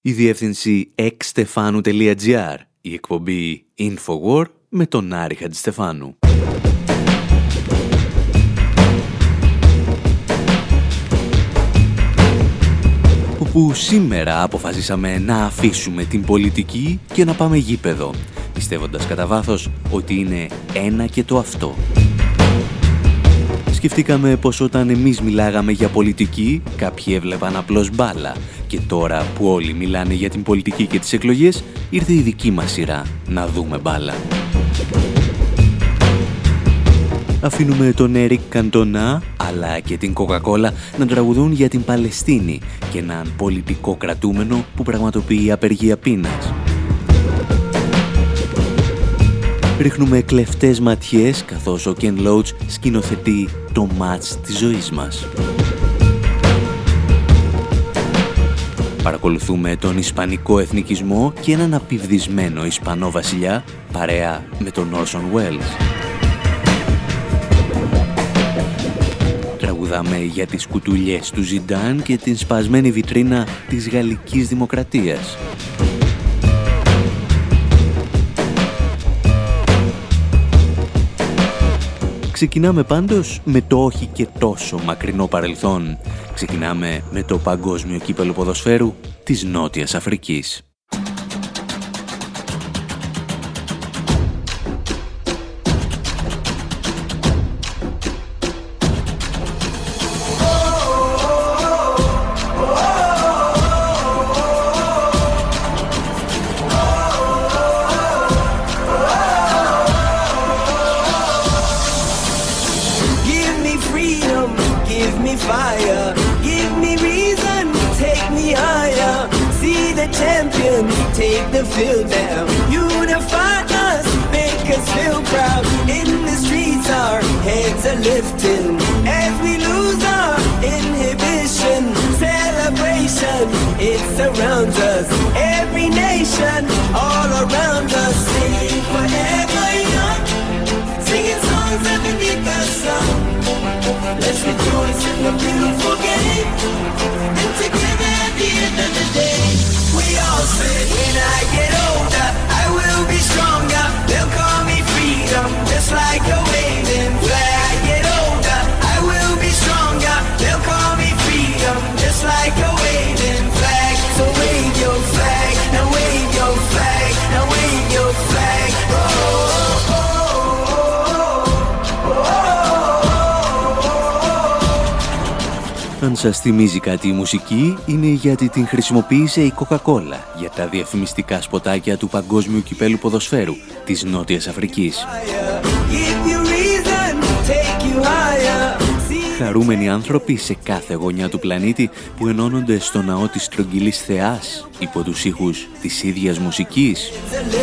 Η διεύθυνση exstefanu.gr, η εκπομπή Infowar με τον Άρη Χατζηστεφάνου. Όπου σήμερα αποφασίσαμε να αφήσουμε την πολιτική και να πάμε γήπεδο, πιστεύοντας κατά βάθος ότι είναι ένα και το αυτό. Σκεφτήκαμε πως όταν εμείς μιλάγαμε για πολιτική, κάποιοι έβλεπαν απλώς μπάλα και τώρα που όλοι μιλάνε για την πολιτική και τις εκλογές, ήρθε η δική μας σειρά να δούμε μπάλα. Αφήνουμε τον Έρικ Καντονά αλλά και την Coca-Cola να τραγουδούν για την Παλαιστίνη και έναν πολιτικό κρατούμενο που πραγματοποιεί απεργία πείνας. Ρίχνουμε κλεφτές ματιές καθώς ο Ken Loach σκηνοθετεί το μάτς της ζωής μας. Παρακολουθούμε τον ισπανικό εθνικισμό και έναν απειβδισμένο Ισπανό βασιλιά παρέα με τον Orson Welles. Τραγουδάμε για τις κουτουλιές του Ζιντάν και την σπασμένη βιτρίνα της Γαλλικής Δημοκρατίας. Ξεκινάμε πάντως με το όχι και τόσο μακρινό παρελθόν. Ξεκινάμε με το παγκόσμιο κύπελλο ποδοσφαίρου της Νότιας Αφρικής. Take the field down, unify us, make us feel proud. In the streets our heads are lifting as we lose our inhibition. Celebration, it surrounds us, every nation all around us. Sing forever young, singing songs underneath the sun. Let's rejoice in the beautiful game, and together at the end of the day we all say, when I get older, I will be stronger. They'll call me freedom, just like a waving flag. I get older, I will be stronger. They'll call me freedom, just like a waving flag. So wave your flag, now wave your flag, now wave your flag. Oh, oh, oh, oh, oh, oh. Αν σας θυμίζει κάτι η μουσική, είναι γιατί την χρησιμοποίησε η Coca-Cola για τα διαφημιστικά σποτάκια του παγκόσμιου κυπέλλου ποδοσφαίρου της Νότιας Αφρικής. Χαρούμενοι άνθρωποι σε κάθε γωνιά του πλανήτη που ενώνονται στο ναό της Στρογγυλής Θεάς υπό τους ήχους της ίδιας μουσικής.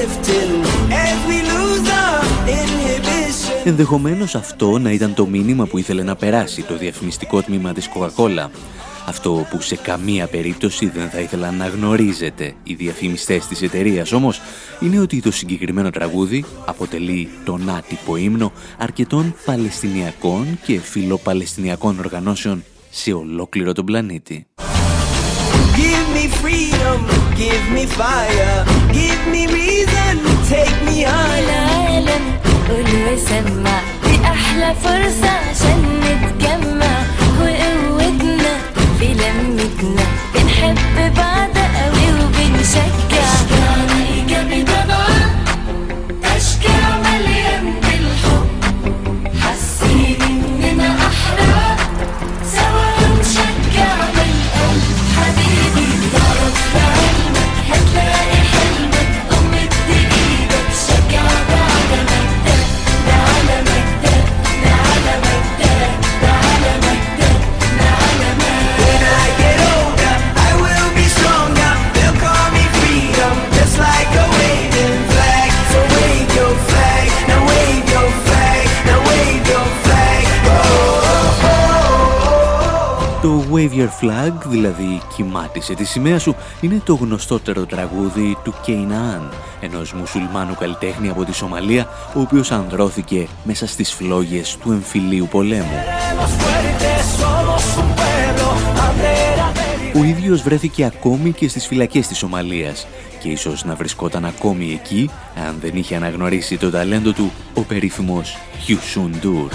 Ενδεχομένως αυτό να ήταν το μήνυμα που ήθελε να περάσει το διαφημιστικό τμήμα της Coca-Cola. Αυτό που σε καμία περίπτωση δεν θα ήθελαν να γνωρίζετε οι διαφημιστές της εταιρείας όμως, είναι ότι το συγκεκριμένο τραγούδι αποτελεί τον άτυπο ύμνο αρκετών παλαιστινιακών και φιλοπαλαιστινιακών οργανώσεων σε ολόκληρο τον πλανήτη. Give me freedom, give me fire, give me reason, take me higher. قول وسمع دي أحلى فرصة عشان نتجمع وقوتنا في لمتنا بنحب بعض قوي وبنشجع أشجعنا إيجابي طبعا تشجيع مليان بالحب حاسين إننا أحرار سوا نشجع بالقلب حبيبي ضرب بعلمك هتلاقي حلمك ضمت إيدك شجع بعض مجدك على مجدك على مجدك على مجدك على مجدك. When I get older, I will be stronger. They'll call me freedom, just like a waving flag. So wave your flag, now wave your flag, now wave your flag. Oh, oh, oh. Το Wave Your Flag, δηλαδή «Κυμάτισε τη σημαία σου», είναι το γνωστότερο τραγούδι του Κέιναν, ενός μουσουλμάνου καλλιτέχνη από τη Σομαλία, ο οποίος ανδρώθηκε μέσα στις φλόγες του εμφυλίου πολέμου. Ο ίδιος βρέθηκε ακόμη και στις φυλακές της Σομαλίας και ίσως να βρισκόταν ακόμη εκεί αν δεν είχε αναγνωρίσει το ταλέντο του ο περίφημος Youssou N'Dour.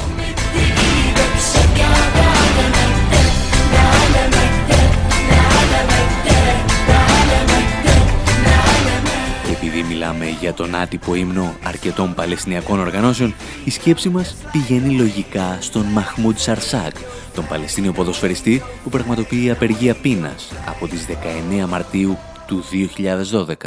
Και επειδή μιλάμε για τον άτυπο ύμνο αρκετών παλαιστινιακών οργανώσεων, η σκέψη μας πηγαίνει λογικά στον Μαχμούντ Σαρσάκ, τον Παλαιστίνιο ποδοσφαιριστή που πραγματοποιεί απεργία πείνας από τις 19 Μαρτίου του 2012.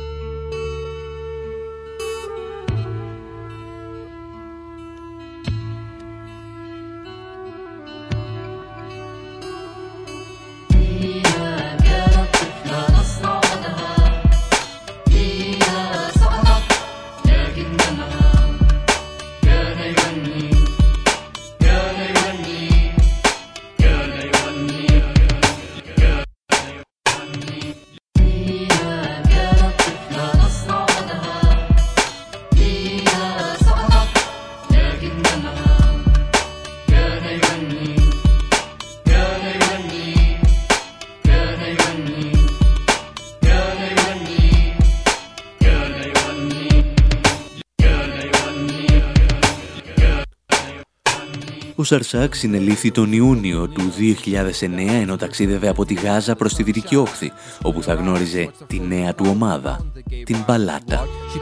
Ο Σαρσάκ συνελήφθη τον Ιούνιο του 2009 ενώ ταξίδευε από τη Γάζα προς τη Δυτική Όχθη, όπου θα γνώριζε τη νέα του ομάδα, την Μπαλάτα.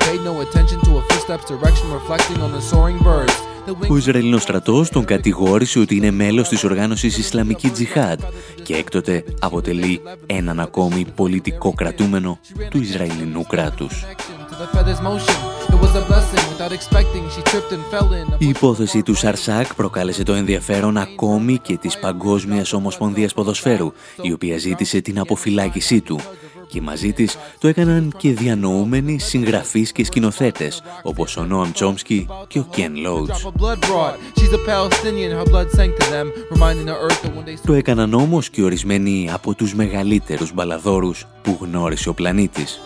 Ο Ισραηλινός στρατός τον κατηγόρησε ότι είναι μέλος της οργάνωσης Ισλαμική Τζιχάντ και έκτοτε αποτελεί έναν ακόμη πολιτικό κρατούμενο του Ισραηλινού κράτους. Η υπόθεση του Σαρσάκ προκάλεσε το ενδιαφέρον ακόμη και της Παγκόσμιας Ομοσπονδίας Ποδοσφαίρου, η οποία ζήτησε την αποφυλάκησή του. Και μαζί της το έκαναν και διανοούμενοι συγγραφείς και σκηνοθέτες, όπως ο Νόαμ Τσόμσκι και ο Κεν Λόουτς. Το έκαναν όμως και ορισμένοι από τους μεγαλύτερους μπαλαδόρους που γνώρισε ο πλανήτης.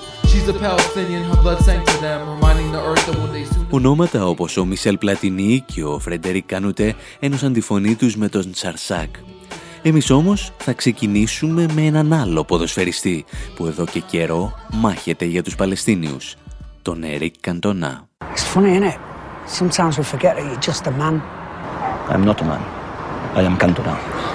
Ονόματα όπως ο Μισελ Πλατινί και ο Φρεντερίκ Κανούτε ένωσαν τη φωνή τους με τον Σαρσάκ. Εμείς όμως θα ξεκινήσουμε με έναν άλλο ποδοσφαιριστή που εδώ και καιρό μάχεται για τους Παλαιστίνιους, τον Έρικ Καντονά. It's funny, isn't it? Sometimes we forget that you're just a man. I'm not a man. I am Cantona.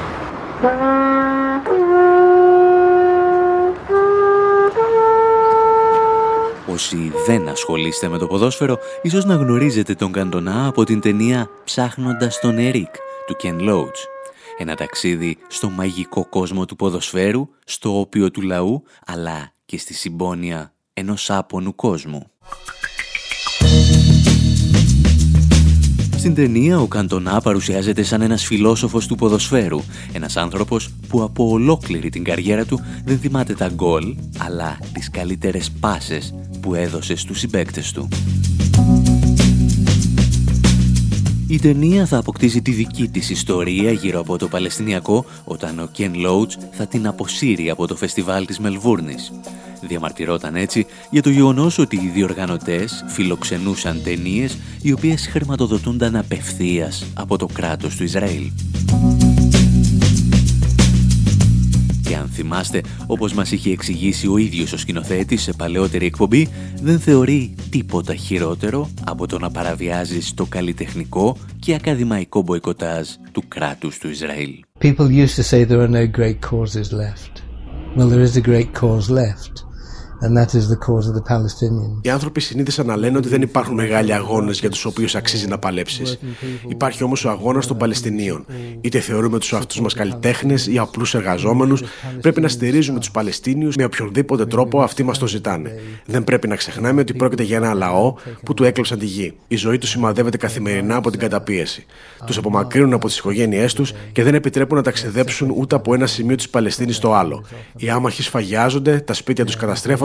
Όσοι δεν ασχολείστε με το ποδόσφαιρο, ίσως να γνωρίζετε τον Καντονά από την ταινία «Ψάχνοντας τον Ερικ» του Κεν Λόουτς. Ένα ταξίδι στο μαγικό κόσμο του ποδοσφαίρου, στο όπιο του λαού, αλλά και στη συμπόνια ενός άπονου κόσμου. Στην ταινία ο Καντονά παρουσιάζεται σαν ένας φιλόσοφος του ποδοσφαίρου, ένας άνθρωπος που από ολόκληρη την καριέρα του δεν θυμάται τα γκολ, αλλά τις καλύτερες πάσες που έδωσε στους συμπαίκτες του. Η ταινία θα αποκτήσει τη δική της ιστορία γύρω από το Παλαιστινιακό όταν ο Κεν Λόουτς θα την αποσύρει από το φεστιβάλ της Μελβούρνης. Διαμαρτυρόταν έτσι για το γεγονός ότι οι διοργανωτές φιλοξενούσαν ταινίες οι οποίες χρηματοδοτούνταν απευθείας από το κράτος του Ισραήλ. Και αν θυμάστε, όπως μας είχε εξηγήσει ο ίδιος ο σκηνοθέτης σε παλαιότερη εκπομπή, δεν θεωρεί τίποτα χειρότερο από το να παραβιάζεις το καλλιτεχνικό και ακαδημαϊκό μποϊκοτάζ του κράτους του Ισραήλ. People used to say there are no great causes left. Well, there is a great cause left. And that is the cause of the Palestinians. Οι άνθρωποι συνήθισαν να λένε ότι δεν υπάρχουν μεγάλοι αγώνες για τους οποίους αξίζει να παλέψεις. Υπάρχει όμως ο αγώνας των Παλαιστινίων. Είτε θεωρούμε τους αυτούς μας καλλιτέχνες ή απλούς εργαζόμενους, πρέπει να στηρίζουμε τους Παλαιστίνιους με οποιονδήποτε τρόπο αυτοί μας το ζητάνε. Δεν πρέπει να ξεχνάμε ότι πρόκειται για ένα λαό που του έκλεψαν τη γη. Η ζωή τους σημαδεύεται καθημερινά από την καταπίεση. Τους απομακρύνουν από τις οικογένειές τους και δεν επιτρέπουν να ταξιδέψουν ούτε από ένα σημείο της Παλαιστίνης στο άλλο. Οι άμαχοι σφαγιάζονται, τα σπίτια τους καταστρέφονται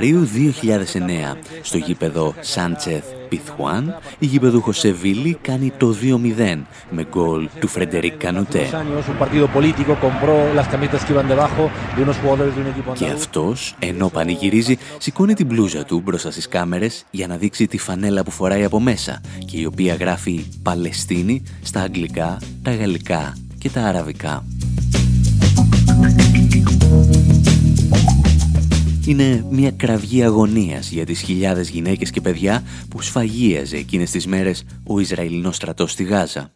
Ιανουαρίου 2009, στο γήπεδο Σάντσεθ Πιθουάν, η γήπεδούχος Σεβίλη κάνει το 2-0 με γκολ του Φρεντερίκ Κανουτέ. Και αυτός, ενώ πανηγυρίζει, σηκώνει την μπλούζα του μπροστά στις κάμερες για να δείξει τη φανέλα που φοράει από μέσα και η οποία γράφει Παλαιστίνη στα αγγλικά, τα γαλλικά και τα αραβικά. Είναι μια κραυγή αγωνίας για τις χιλιάδες γυναίκες και παιδιά που σφαγίαζε εκείνες τις μέρες ο Ισραηλινός στρατός στη Γάζα.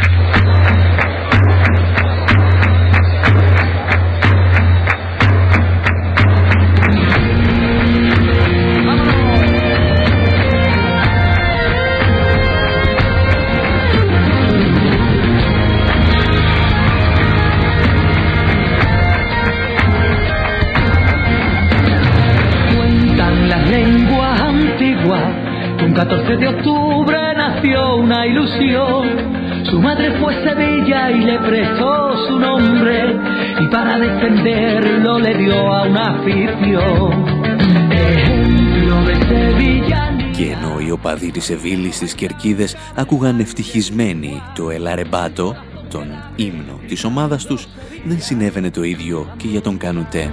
Un 14 de octubre nació una ilusión. Su madre fue Sevilla y le prestó su nombre, y para defenderlo le dio a una afición. Ejemplo de Sevilla. Και ενώ οι οπαδοί της Σεβίλης στις κερκίδες ακούγαν ευτυχισμένοι το El Arrebato, τον ύμνο της ομάδας τους, δεν συνέβαινε το ίδιο και για τον Κανουτέ.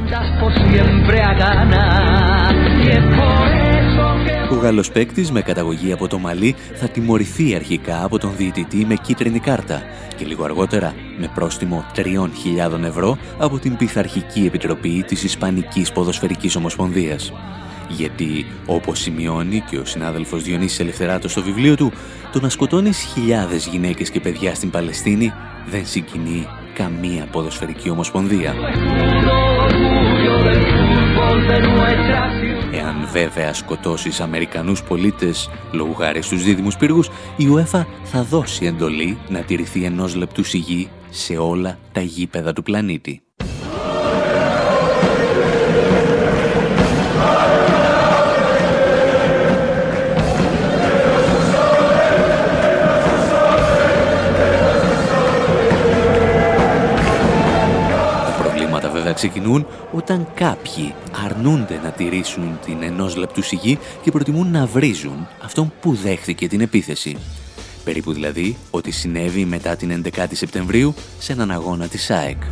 Ο Γάλλος παίκτης με καταγωγή από το Μαλί θα τιμωρηθεί αρχικά από τον διαιτητή με κίτρινη κάρτα και λίγο αργότερα με πρόστιμο 3.000 ευρώ από την Πειθαρχική Επιτροπή της Ισπανικής Ποδοσφαιρικής Ομοσπονδίας. Γιατί, όπως σημειώνει και ο συνάδελφος Διονύσης Ελευθεράτος στο βιβλίο του, το να σκοτώνεις χιλιάδες γυναίκες και παιδιά στην Παλαιστίνη δεν συγκινεί καμία ποδοσφαιρική ομοσπονδία. Εάν βέβαια σκοτώσεις Αμερικανούς πολίτες λόγου χάρη στους δίδυμους πύργους, η UEFA θα δώσει εντολή να τηρηθεί 1 λεπτού σιγή σε όλα τα γήπεδα του πλανήτη. Ξεκινούν όταν κάποιοι αρνούνται να τηρήσουν την 1 λεπτού σιγή και προτιμούν να βρίζουν αυτόν που δέχθηκε την επίθεση. Περίπου δηλαδή ό,τι συνέβη μετά την 11η Σεπτεμβρίου σε έναν αγώνα της ΑΕΚ.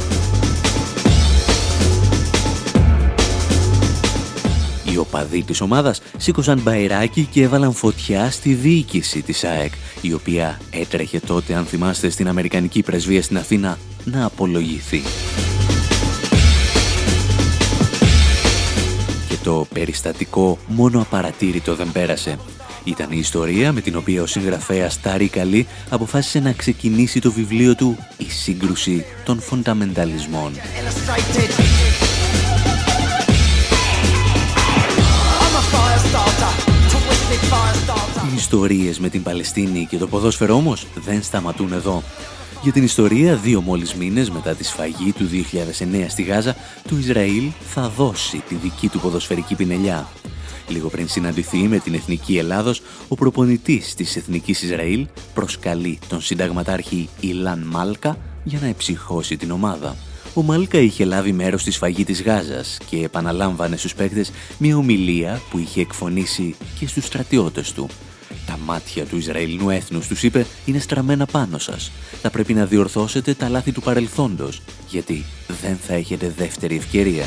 Οι οπαδοί της ομάδας σήκωσαν μπαϊράκι και έβαλαν φωτιά στη διοίκηση της ΑΕΚ, η οποία έτρεχε τότε, αν θυμάστε, στην Αμερικανική Πρεσβεία στην Αθήνα να απολογηθεί. Το περιστατικό μόνο απαρατήρητο δεν πέρασε. Ήταν η ιστορία με την οποία ο συγγραφέας Τάρικ Αλί αποφάσισε να ξεκινήσει το βιβλίο του «Η σύγκρουση των φονταμενταλισμών». Οι ιστορίες με την Παλαιστίνη και το ποδόσφαιρο όμως δεν σταματούν εδώ. Για την ιστορία, 2 μόλις μήνες μετά τη σφαγή του 2009 στη Γάζα, το Ισραήλ θα δώσει τη δική του ποδοσφαιρική πινελιά. Λίγο πριν συναντηθεί με την Εθνική Ελλάδος, ο προπονητής της Εθνικής Ισραήλ προσκαλεί τον συνταγματάρχη Ιλάν Μάλκα για να εψυχώσει την ομάδα. Ο Μάλκα είχε λάβει μέρος στη σφαγή της Γάζας και επαναλάμβανε στους παίκτες μια ομιλία που είχε εκφωνήσει και στους στρατιώτες του. Τα μάτια του Ισραηλινού έθνους, τους είπε, είναι στραμμένα πάνω σας. Θα πρέπει να διορθώσετε τα λάθη του παρελθόντος, γιατί δεν θα έχετε δεύτερη ευκαιρία.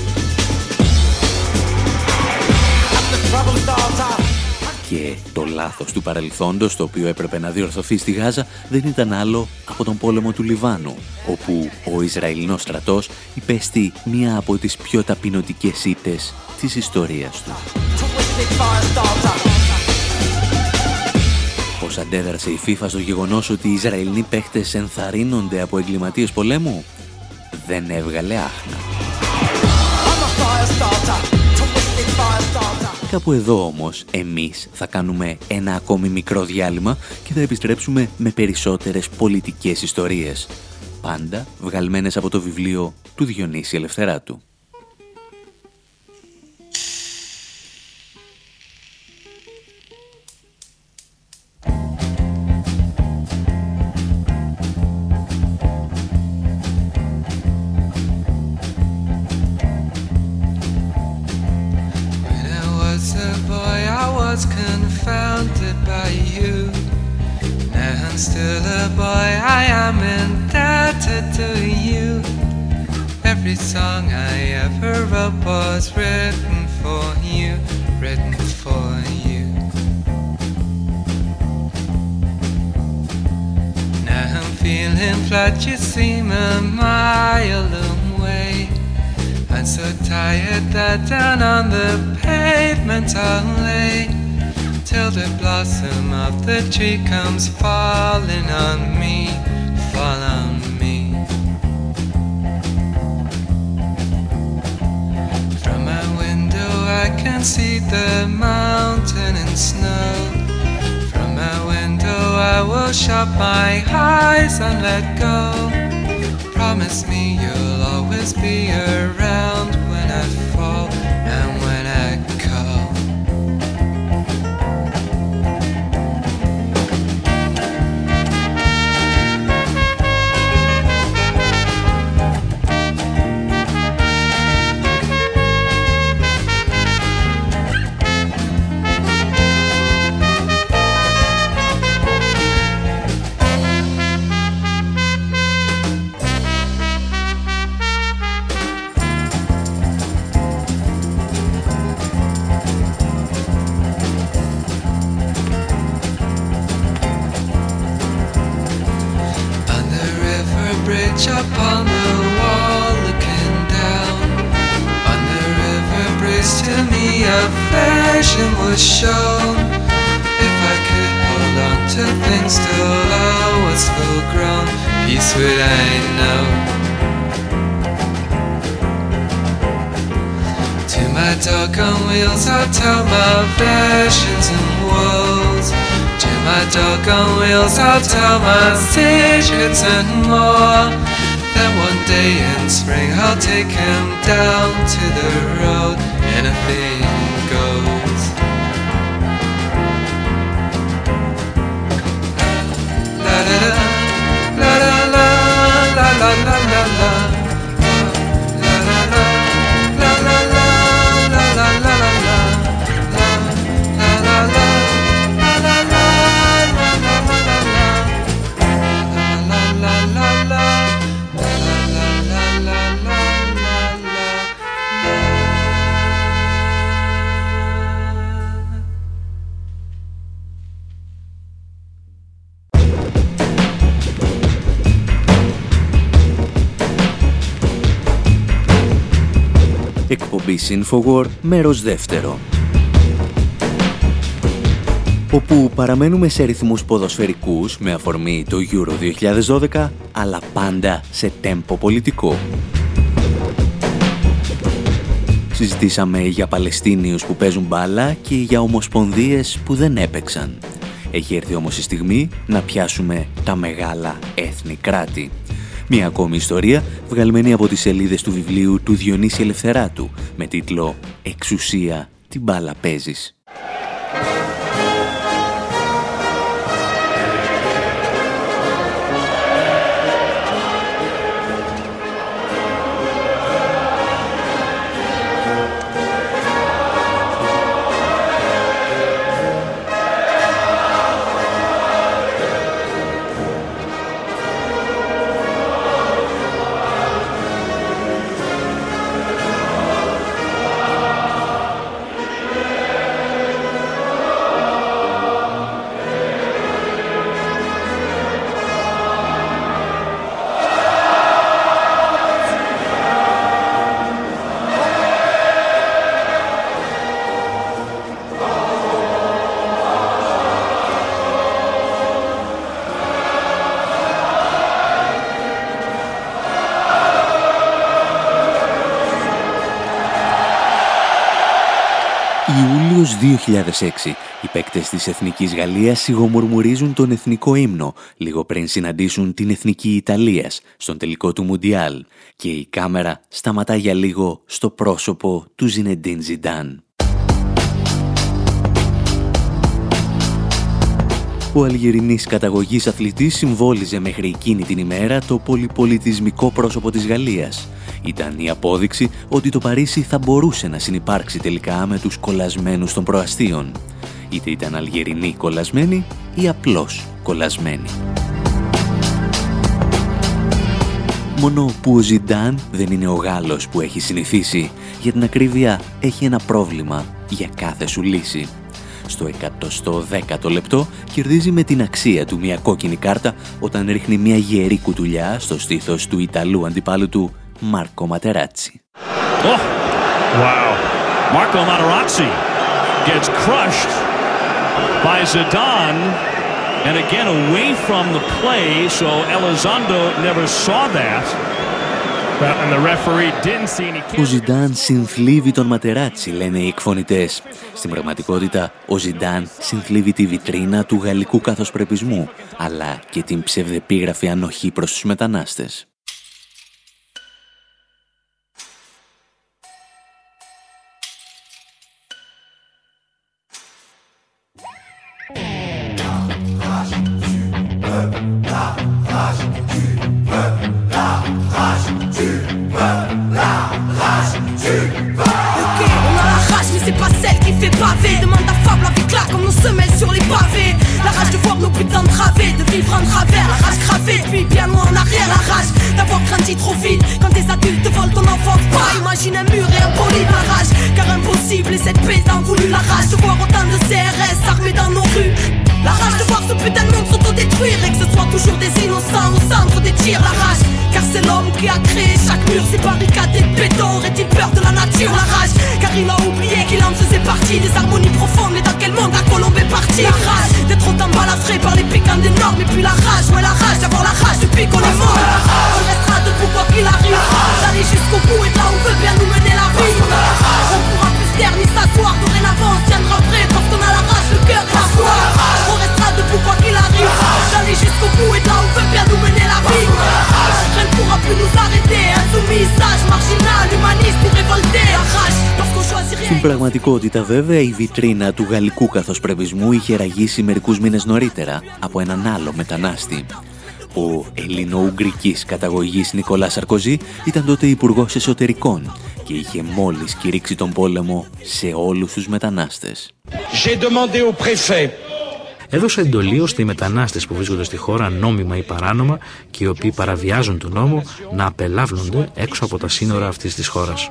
Και το λάθος του παρελθόντος, το οποίο έπρεπε να διορθωθεί στη Γάζα, δεν ήταν άλλο από τον πόλεμο του Λιβάνου, όπου ο Ισραηλινός στρατός υπέστη μία από τις πιο ταπεινωτικές ήττες της ιστορίας του. Πώς αντέδρασε η FIFA στο γεγονός ότι οι Ισραηλινοί παίχτες ενθαρρύνονται από εγκληματίες πολέμου? Δεν έβγαλε άχνα. Κάπου εδώ όμως εμείς θα κάνουμε ένα ακόμη μικρό διάλειμμα και θα επιστρέψουμε με περισσότερες πολιτικές ιστορίες. Πάντα βγαλμένες από το βιβλίο του Διονύση Ελευθεράτου. you. Now I'm still a boy, I am indebted to you. Every song I ever wrote was written for you, written for you. Now I'm feeling flat, you seem a mile away. I'm so tired that down on the pavement I'll lay, till the blossom of the tree comes falling on me, fall on me. From my window I can see the mountain and snow. From my window I will shut my eyes and let go. Promise me you'll always be around when I fall and when I call. Upon the wall looking down on the river breeze, to me a vision was shown. If I could hold on to things till I was full grown, peace would I know. To my dog on wheels I'll tell my visions and woes. To my dog on wheels I'll tell my secrets and more. Then one day in spring I'll take him down to the road, anything goes. La la la la la la la la la la. Εκπομπή Infowar, μέρος δεύτερο. Όπου παραμένουμε σε ρυθμούς ποδοσφαιρικούς με αφορμή το Euro 2012, αλλά πάντα σε τέμπο πολιτικό. Συζητήσαμε για Παλαιστίνιους που παίζουν μπάλα και για ομοσπονδίες που δεν έπαιξαν. Έχει έρθει όμως η στιγμή να πιάσουμε τα μεγάλα έθνη κράτη. Μια ακόμη ιστορία βγαλμένη από τις σελίδες του βιβλίου του Διονύση Ελευθεράτου με τίτλο «Εξουσία, την μπάλα παίζεις». Ιούλιος 2006, οι παίκτες της Εθνικής Γαλλίας σιγομουρμουρίζουν τον εθνικό ύμνο λίγο πριν συναντήσουν την Εθνική Ιταλίας στον τελικό του Μουντιάλ και η κάμερα σταματά για λίγο στο πρόσωπο του Ζινεντίν Ζιντάν. Ο Αλγερινής καταγωγής αθλητής συμβόλιζε μέχρι εκείνη την ημέρα το πολυπολιτισμικό πρόσωπο της Γαλλίας. Ήταν η απόδειξη ότι το Παρίσι θα μπορούσε να συνυπάρξει τελικά με τους κολλασμένους των προαστίων. είτε ήταν Αλγερινοί κολλασμένοι ή απλώς κολλασμένοι. Μόνο που ο Ζιντάν δεν είναι ο Γάλλος που έχει συνηθίσει. Για την ακρίβεια, έχει ένα πρόβλημα για κάθε σου λύση. Στο 110ο λεπτό κερδίζει με την αξία του μια κόκκινη κάρτα όταν ρίχνει μια γερή κουτουλιά στο στήθος του Ιταλού αντιπάλου του Μάρκο Ματεράτσι. Oh, wow. Marco Materazzi gets crushed by Zidane and again away from the play, so Elizondo never saw that. Ο Ζιντάν συνθλίβει τον Ματεράτσι, λένε οι εκφωνητές. Στην πραγματικότητα, ο Ζιντάν συνθλίβει τη βιτρίνα του γαλλικού καθοσπρεπισμού, αλλά και την ψευδεπίγραφη ανοχή προς τους μετανάστες. C'est pas celle qui fait baver. Demande à Fable avec là comme nos semelles sur les pavés. La rage de voir nos buts entravés, de vivre en travers. La rage gravée depuis bien loin en arrière. La rage d'avoir grandi trop vite. Quand des adultes volent ton enfance, pas imagine un mur et un poli. La rage car impossible et cette paix tant voulu. La rage de voir autant de CRS armés dans nos rues. La rage de voir ce putain de monde s'autodétruire et que ce soit toujours des innocents au centre des tirs. La rage car c'est l'homme qui a créé chaque mur. Ces barricades et béton. Aurait-il peur de la nature? La rage car il a oublié qu'il en faisait partie des harmonies profondes. Mais dans quel monde la colombe est partie? La rage d'être autant balafré par les piquants des normes. Et puis la rage, ouais la rage d'avoir la rage depuis qu'on est mort. On restera debout quoi qu'il arrive, d'aller jusqu'au bout et de là où veut bien nous mener la vie. On pourra plus se taire ni s'asseoir. Dorénavant on tiendra prêt parce qu'on a la rage, le cœur et la foi. On restera debout quoi qu'il arrive, d'aller jusqu'au bout et de là où veut bien nous mener la vie. Rien ne pourra plus nous arrêter. Insoumis, sage, marginal, humaniste ou révolté. La rage parce qu'on choisit rien. Στην πραγματικότητα βέβαια η βιτρίνα του γαλλικού καθοσπρεπισμού είχε ραγίσει μερικούς μήνες νωρίτερα από έναν άλλο μετανάστη. Ο ελληνο-ουγγρικής καταγωγής Νικολά Σαρκοζή ήταν τότε υπουργός εσωτερικών και είχε μόλις κηρύξει τον πόλεμο σε όλους τους μετανάστες. Έδωσε εντολή ώστε οι μετανάστες που βρίσκονται στη χώρα νόμιμα ή παράνομα και οι οποίοι παραβιάζουν τον νόμο να απελάβνονται έξω από τα σύνορα αυτής της χώρας.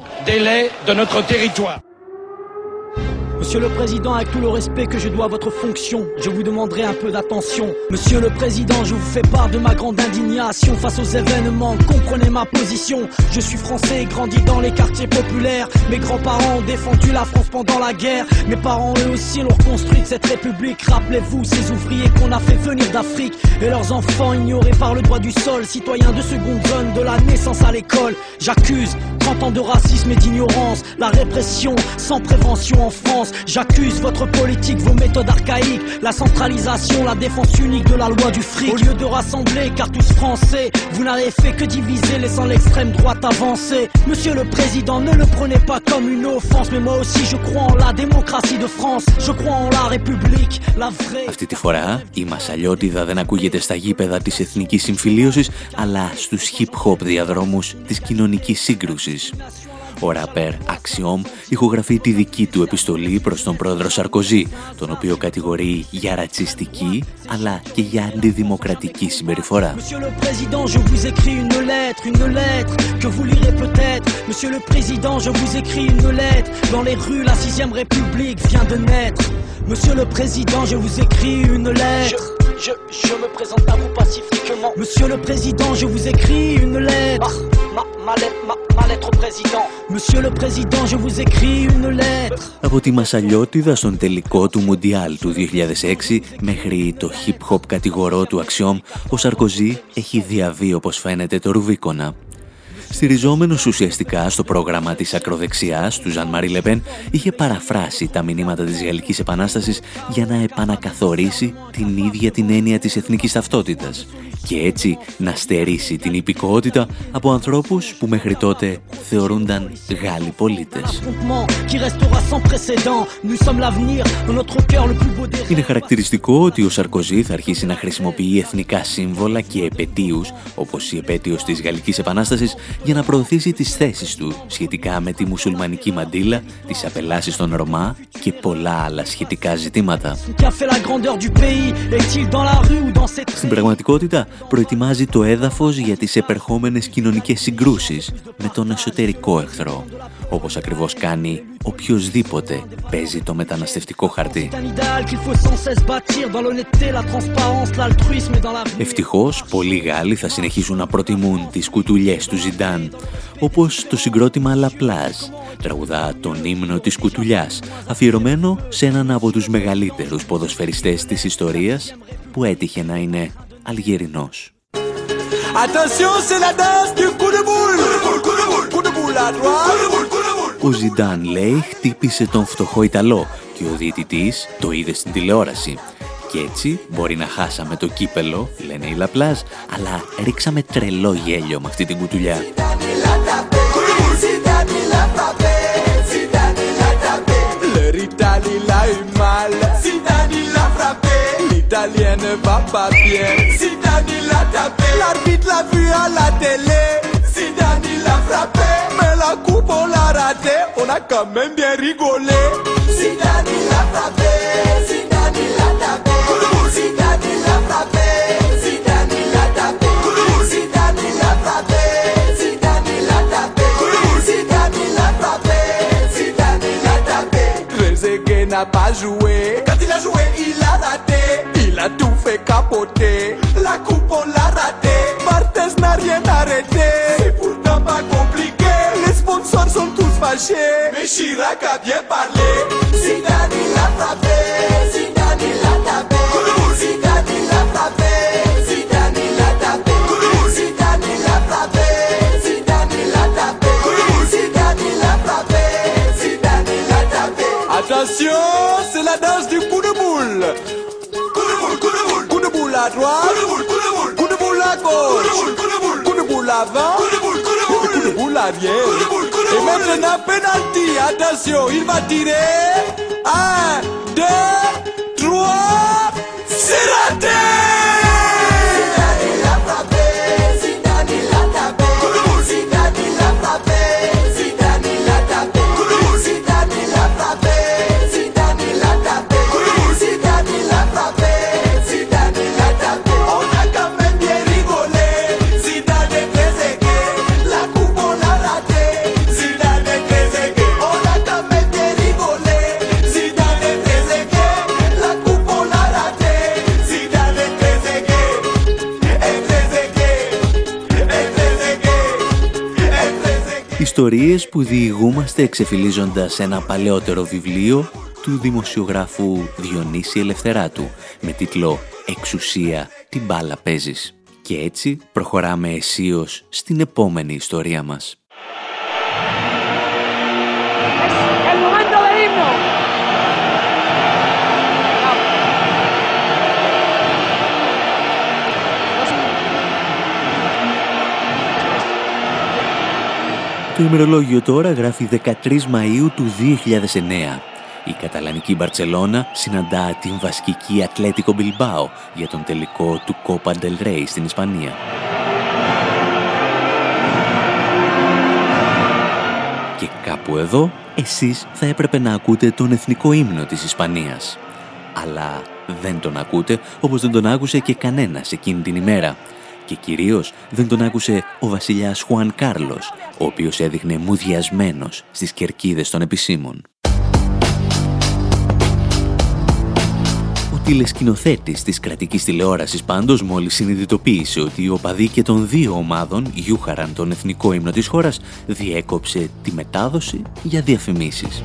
Monsieur le Président, avec tout le respect que je dois à votre fonction, je vous demanderai un peu d'attention. Monsieur le Président, je vous fais part de ma grande indignation face aux événements. Comprenez ma position. Je suis français et grandi dans les quartiers populaires. Mes grands-parents ont défendu la France pendant la guerre. Mes parents, eux aussi, l'ont reconstruite cette république. Rappelez-vous ces ouvriers qu'on a fait venir d'Afrique et leurs enfants ignorés par le droit du sol. Citoyens de seconde zone, de la naissance à l'école. J'accuse 30 ans de racisme et d'ignorance. La répression sans prévention en France. J'accuse votre politique, vos méthodes archaïques. La centralisation, la défense unique de la loi du fric. Au lieu de rassembler, car tous français, vous n'avez fait que diviser, laissant l'extrême droite avancer. Monsieur le Président, ne le prenez pas comme une offense. Mais moi aussi je crois en la démocratie de France. Je crois en la République, la vraie. Αυτή τη φορά η μασαλιότιδα δεν ακούγεται στα γήπεδα της εθνικής συμφιλίωσης, αλλά στους hip-hop διαδρόμους της κοινωνικής σύγκρουσης. Ο ραπέρ Axiom ηχογραφεί τη δική του επιστολή προς τον πρόεδρο Σαρκοζή, τον οποίο κατηγορεί για ρατσιστική αλλά και για αντιδημοκρατική συμπεριφορά. Monsieur le Président, je vous écris une lettre que vous lirez peut-être. Monsieur le Président, je vous écris une lettre. Dans les rues, la 6ème République vient de naître. Monsieur le Président, je vous écris une lettre. Je me présente à vous pacifiquement. Monsieur le Président, je vous écris une lettre. Ma lettre au Président. Monsieur le Président, je vous écris une lettre. Από τη μασαλιότιδα στον τελικό του Μουντιάλ του 2006 μέχρι το hip-hop κατηγορό του Axiom, ο Σαρκοζή έχει διαβεί όπως φαίνεται το Ρουβίκονα. Στηριζόμενος ουσιαστικά στο πρόγραμμα της ακροδεξιάς του Ζαν Μάρι Λεπέν, είχε παραφράσει τα μηνύματα της Γαλλικής Επανάστασης για να επανακαθορίσει την ίδια την έννοια της εθνικής ταυτότητας και έτσι να στερήσει την υπηκότητα από ανθρώπους που μέχρι τότε θεωρούνταν Γάλλοι πολίτες. Είναι χαρακτηριστικό ότι ο Σαρκοζή θα αρχίσει να χρησιμοποιεί εθνικά σύμβολα και επετείους, όπως η επέτειος της Γαλλικής Επανάστασης, για να προωθήσει τις θέσεις του σχετικά με τη μουσουλμανική μαντήλα, τις απελάσεις των Ρωμά και πολλά άλλα σχετικά ζητήματα. Στην πραγματικότητα, προετοιμάζει το έδαφος για τις επερχόμενες κοινωνικές συγκρούσεις με τον εσωτερικό εχθρό, όπως ακριβώς κάνει οποιοσδήποτε παίζει το μεταναστευτικό χαρτί. Ευτυχώς, πολλοί Γάλλοι θα συνεχίσουν να προτιμούν τις κουτουλιές του Ζιντάν, όπως το συγκρότημα Λαπλάζ, τραγουδά τον ύμνο της κουτουλιάς, αφιερωμένο σε έναν από τους μεγαλύτερους ποδοσφαιριστές της ιστορίας, που έτυχε να είναι Αλγερινός. Ο Ζιντάν, λέει, χτύπησε τον φτωχό Ιταλό και ο διαιτητής το είδε στην τηλεόραση. Και έτσι μπορεί να χάσαμε το κύπελο, λένε οι Λαπλάζ, αλλά ρίξαμε τρελό γέλιο με αυτή την κουτουλιά. L'italienne va pas bien. Zidane il l'a tapé. L'arbitre l'a vu à la télé. Zidane il l'a frappé. Mais la coupe on l'a raté. On a quand même bien rigolé. Zidane il l'a frappé. Zidane il l'a tapé. Zidane il l'a frappé. Zidane il l'a tapé. Zidane il l'a frappé. Zidane il l'a tapé. Zidane il l'a frappé. Zidane il l'a tapé. Trezeguet n'a pas joué. Quand il a joué il a raté. Il a tout fait capoter. La coupe on l'a raté. Barthez n'a rien arrêté. C'est pourtant pas compliqué. Les sponsors sont tous fâchés. Mais Chirac a bien parlé. Zidane il l'a frappé. Zidane il l'a tapé. Zidane il l'a frappé. Zidane il l'a tapé. Zidane il l'a frappé. Zidane il l'a tapé. Zidane il l'a frappé. Zidane il l'a tapé. Attention, c'est la danse du coup de boule. Coup de boule à droite, coup de boule à gauche, coup de boule avant, coup de boule arrière. Et maintenant penalty, attention, il va tirer. 1, 2, 3, c'est raté. Zidane il l'a frappé, Zidane il l'a tapé, Zidane il l'a frappé, Zidane il l'a tapé, Zidane il l'a frappé, Zidane il l'a tapé, Zidane il l'a frappé. Ιστορίες που διηγούμαστε εξεφυλίζοντας ένα παλαιότερο βιβλίο του δημοσιογράφου Διονύση Ελευθεράτου με τίτλο «Εξουσία, την μπάλα παίζεις». Και έτσι προχωράμε αισίως στην επόμενη ιστορία μας. Το ημερολόγιο τώρα γράφει 13 Μαΐου του 2009. Η καταλανική Μπαρτσελώνα συναντά την βασκική Ατλέτικο Μπιλμπάο για τον τελικό του Copa del Rey στην Ισπανία. Και κάπου εδώ, εσείς θα έπρεπε να ακούτε τον εθνικό ύμνο της Ισπανίας. Αλλά δεν τον ακούτε όπως δεν τον άκουσε και κανένας εκείνη την ημέρα. Και κυρίως δεν τον άκουσε ο βασιλιάς Χουάν Κάρλος, ο οποίος έδειχνε μουδιασμένος στις κερκίδες των επισήμων. Ο τηλεσκηνοθέτης της κρατικής τηλεόρασης πάντως μόλις συνειδητοποίησε ότι οι οπαδοί και των δύο ομάδων γιούχαραν τον εθνικό ύμνο της χώρας, διέκοψε τη μετάδοση για διαφημίσεις.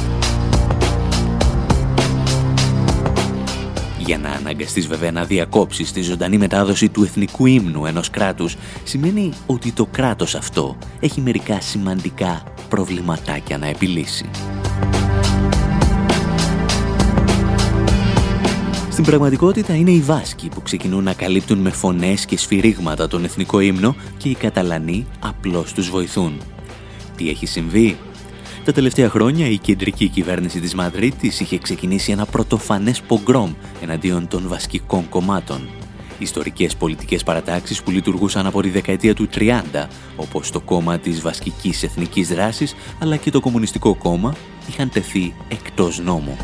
Για να αναγκαστείς βέβαια να διακόψεις τη ζωντανή μετάδοση του εθνικού ύμνου ενός κράτους, σημαίνει ότι το κράτος αυτό έχει μερικά σημαντικά προβληματάκια να επιλύσει. Στην Στην πραγματικότητα είναι οι Βάσκοι που ξεκινούν να καλύπτουν με φωνές και σφυρίγματα τον εθνικό ύμνο και οι Καταλανοί απλώς τους βοηθούν. Τι έχει συμβεί? Τα τελευταία χρόνια η κεντρική κυβέρνηση της Μαδρίτης είχε ξεκινήσει ένα πρωτοφανές πογκρόμ εναντίον των βασκικών κομμάτων. Ιστορικές πολιτικές παρατάξεις που λειτουργούσαν από τη δεκαετία του 30, όπως το κόμμα της Βασκικής Εθνικής Δράσης, αλλά και το Κομμουνιστικό Κόμμα, είχαν τεθεί εκτός νόμου.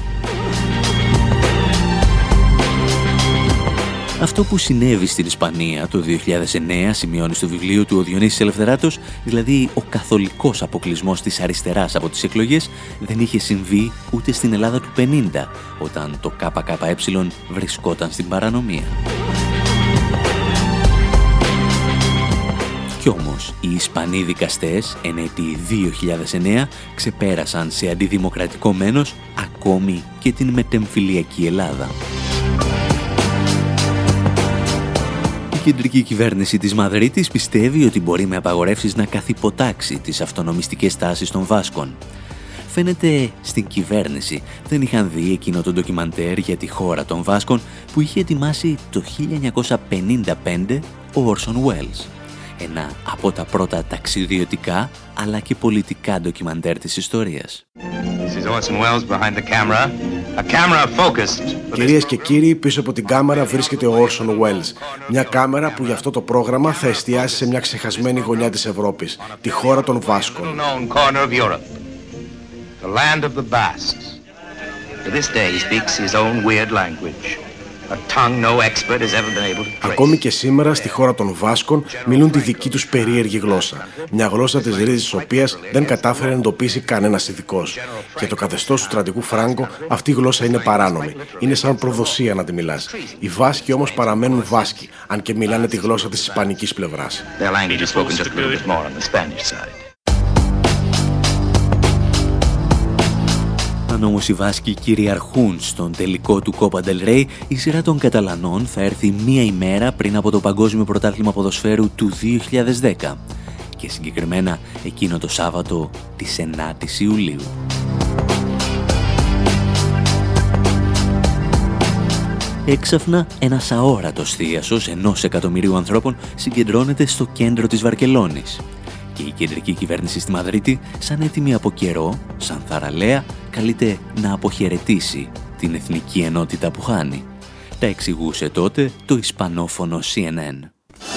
Αυτό που συνέβη στην Ισπανία το 2009, σημειώνει στο βιβλίο του ο Διονύσης Ελευθεράτος, δηλαδή ο καθολικός αποκλεισμός της αριστεράς από τις εκλογές, δεν είχε συμβεί ούτε στην Ελλάδα του 50, όταν το ΚΚΕ βρισκόταν στην παρανομία. Κι όμως, οι Ισπανοί δικαστές, εν έτη 2009, ξεπέρασαν σε αντιδημοκρατικό μένος ακόμη και την μετεμφυλιακή Ελλάδα. Η κεντρική κυβέρνηση της Μαδρίτης πιστεύει ότι μπορεί με απαγορεύσεις να καθυποτάξει τις αυτονομιστικές τάσεις των Βάσκων. Φαίνεται στην κυβέρνηση δεν είχαν δει εκείνο το ντοκιμαντέρ για τη χώρα των Βάσκων που είχε ετοιμάσει το 1955 ο Όρσον Βέλς. Ένα από τα πρώτα ταξιδιωτικά αλλά και πολιτικά ντοκιμαντέρ της ιστορίας. Κυρίες και κύριοι, πίσω από την κάμερα βρίσκεται ο Όρσον Welles. Μια κάμερα που για αυτό το πρόγραμμα θα εστιάσει σε μια ξεχασμένη γωνιά της Ευρώπης, τη χώρα των Βάσκων. Ακόμη και σήμερα στη χώρα των Βάσκων μιλούν τη δική τους περίεργη γλώσσα. Μια γλώσσα της ρίζης της οποίας δεν κατάφερε να εντοπίσει κανένας ειδικός. Για το καθεστώς του στρατηγού Φράγκο αυτή η γλώσσα είναι παράνομη. Είναι σαν προδοσία να τη μιλάς. Οι Βάσκοι όμως παραμένουν Βάσκοι, αν και μιλάνε τη γλώσσα της ισπανικής πλευράς. Αν όμως οι Βάσκοι κυριαρχούν στον τελικό του Copa del Rey, η σειρά των Καταλανών θα έρθει μία ημέρα πριν από το Παγκόσμιο Πρωτάθλημα Ποδοσφαίρου του 2010 και συγκεκριμένα εκείνο το Σάββατο της 9ης Ιουλίου. Έξαφνα, ένας αόρατος θίασος 1 εκατομμυρίου ανθρώπων συγκεντρώνεται στο κέντρο της Βαρκελόνης. Και η κεντρική κυβέρνηση στη Μαδρίτη, σαν έτοιμη από καιρό, σαν θαραλέα, καλείται να αποχαιρετήσει την εθνική ενότητα που χάνει. Τα εξηγούσε τότε το ισπανόφωνο CNN.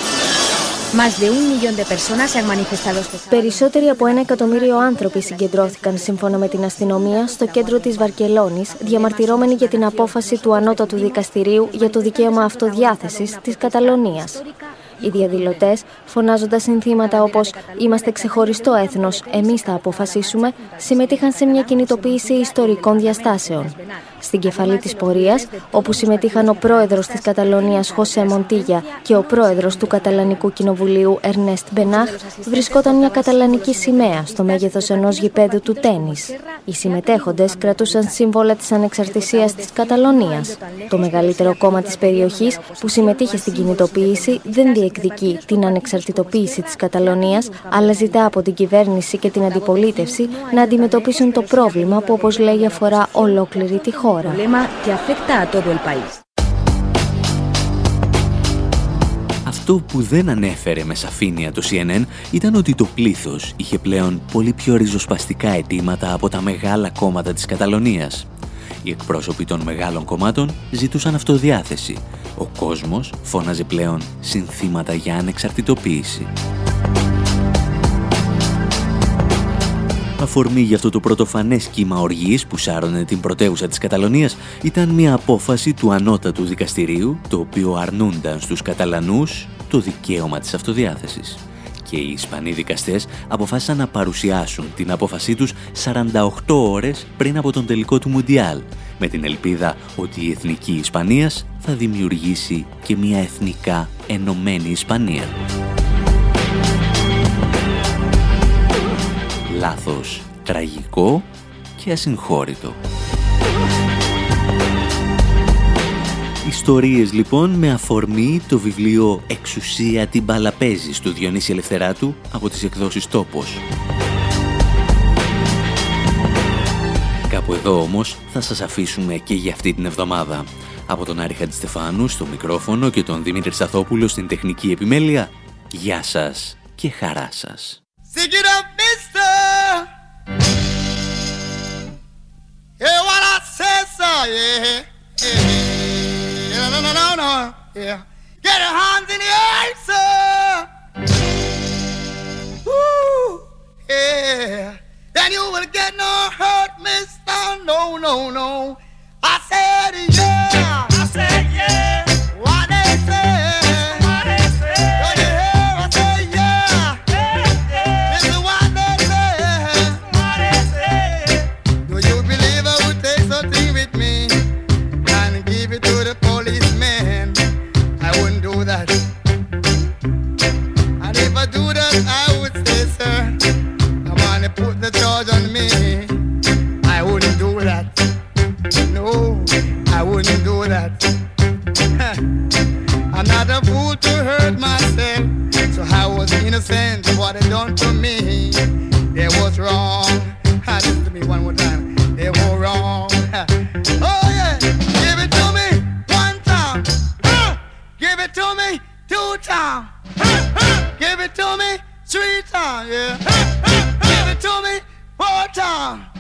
Περισσότεροι από 1 εκατομμύριο άνθρωποι συγκεντρώθηκαν σύμφωνα με την αστυνομία στο κέντρο της Βαρκελόνης, διαμαρτυρώμενοι για την απόφαση του Ανώτατου Δικαστηρίου για το δικαίωμα αυτοδιάθεσης της Καταλωνίας. Οι διαδηλωτές, φωνάζοντας συνθήματα όπως «Είμαστε ξεχωριστό έθνος, εμείς θα αποφασίσουμε», συμμετείχαν σε μια κινητοποίηση ιστορικών διαστάσεων. Στην κεφαλή της πορείας, όπου συμμετείχαν ο πρόεδρος της Καταλωνίας Χωσέ Μοντίγια και ο πρόεδρος του Καταλανικού Κοινοβουλίου Ερνέστ Μπενάχ, βρισκόταν μια καταλανική σημαία στο μέγεθος ενός γηπέδου του τένις. Οι συμμετέχοντες κρατούσαν σύμβολα της ανεξαρτησίας της Καταλωνίας. Το μεγαλύτερο κόμμα της περιοχής που συμμετείχε στην κινητοποίηση δεν διεκδικεί την ανεξαρτητοποίηση της Καταλωνίας, αλλά ζητά από την κυβέρνηση και την αντιπολίτευση να αντιμετωπίσουν το πρόβλημα που, όπως λέει, αφορά ολόκληρη τη χώρα. Αυτό που δεν ανέφερε με σαφήνεια το CNN ήταν ότι το πλήθος είχε πλέον πολύ πιο ριζοσπαστικά αιτήματα από τα μεγάλα κόμματα της Καταλωνίας. Οι εκπρόσωποι των μεγάλων κομμάτων ζητούσαν αυτοδιάθεση. Ο κόσμος φώναζε πλέον συνθήματα για ανεξαρτητοποίηση. Αφορμή για αυτό το πρωτοφανές κύμα οργής που σάρωνε την πρωτεύουσα της Καταλωνίας ήταν μια απόφαση του Ανώτατου Δικαστηρίου, το οποίο αρνούνταν στους Καταλανούς το δικαίωμα της αυτοδιάθεσης. Και οι Ισπανοί δικαστές αποφάσισαν να παρουσιάσουν την απόφασή τους 48 ώρες πριν από τον τελικό του Μουντιάλ, με την ελπίδα ότι η Εθνική Ισπανίας θα δημιουργήσει και μια εθνικά ενωμένη Ισπανία. Λάθος, τραγικό και ασυγχώρητο. Ιστορίες λοιπόν με αφορμή το βιβλίο «Εξουσία την μπάλα παίζεις» του Διονύση Ελευθεράτου από τις εκδόσεις Τόπος. Κάπου εδώ όμως θα σας αφήσουμε και για αυτή την εβδομάδα. Από τον Άρη Χατζηστεφάνου στο μικρόφωνο και τον Δημήτρη Σταθόπουλο στην τεχνική επιμέλεια, γεια σας και χαρά σας. Get your hands in the air, sir. Woo, yeah. Then you will get no hurt, mister. No, no, no. I said yeah. I said yeah. What they say? What they say? Don't you hear? I say yeah. Yeah, yeah. This is what they say. What they say? Do you believe I would take something with me and give it to the policeman? I wouldn't do that. And if I do that, I would say, sir, come on and put the charge on me. I wouldn't do that. No, I wouldn't do that. I'm not a fool to hurt myself. So I was innocent of what they done to me. They was wrong. Listen to me one more time. They were wrong. Oh yeah, give it to me one time. Give it to me 2 times. Give it to me 3 times, yeah. Give it to me 4 times.